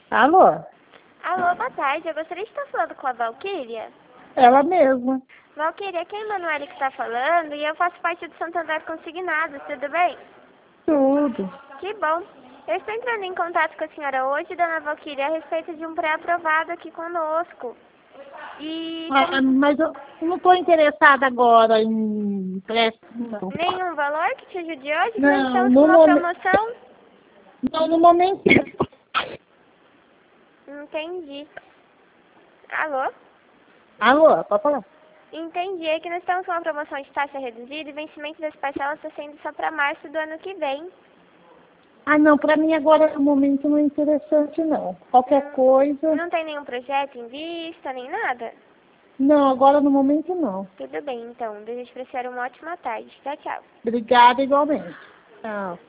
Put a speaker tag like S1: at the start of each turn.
S1: Alô?
S2: Alô, boa tarde. Eu gostaria de estar falando com a Valquíria.
S1: Ela mesma.
S2: Valquíria, aqui é a Emanuele que está falando e eu faço parte do Santander Consignados, tudo bem?
S1: Tudo.
S2: Que bom. Eu estou entrando em contato com a senhora hoje, dona Valquíria, a respeito de um pré-aprovado aqui conosco. E
S1: Mas eu não estou interessada agora em empréstimo.
S2: nenhum valor que te ajude hoje? Que nós
S1: Não,
S2: estamos com uma promoção?
S1: não, no momento.
S2: Entendi. Alô?
S1: Alô, pode falar?
S2: Entendi. É que nós estamos com uma promoção de taxa reduzida e vencimento das parcelas está sendo só para março do ano que vem.
S1: Ah, não, para mim agora no momento não é interessante, não. Qualquer coisa.
S2: Não tem nenhum projeto em vista, nem nada?
S1: Não, agora no momento não.
S2: Tudo bem, então. Desejo para a senhora uma ótima tarde. Tchau, tchau.
S1: Obrigada igualmente. Tchau.